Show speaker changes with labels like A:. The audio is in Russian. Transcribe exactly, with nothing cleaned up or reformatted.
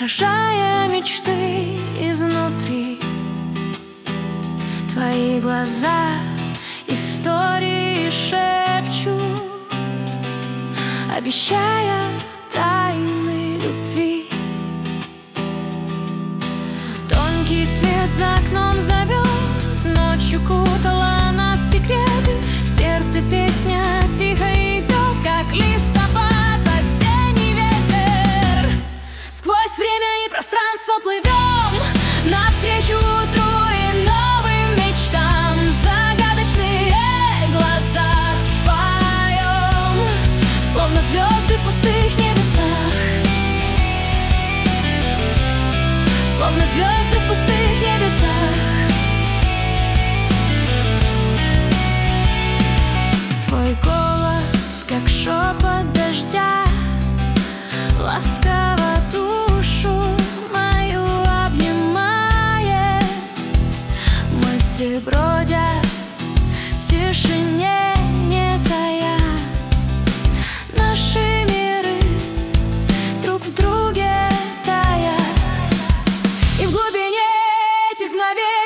A: заражая мечты изнутри. Твои глаза истории шепчут, обещая тайны любви. Тонкий свет за окном зовет, ночью кутала нас секреты. В сердце песня тихо идет, как листопад, осенний ветер. Сквозь время и пространство плывем навстречу утру и новым мечтам. Загадочные глаза споем, словно звезды в пустых небесах. Словно звезды в пустых небесах. Твой голос, как шепот дождя, ласково душу мою обнимает. Мысли бродят в тишине, не тая. Наши миры друг в друге тая. И в глубине этих мгновений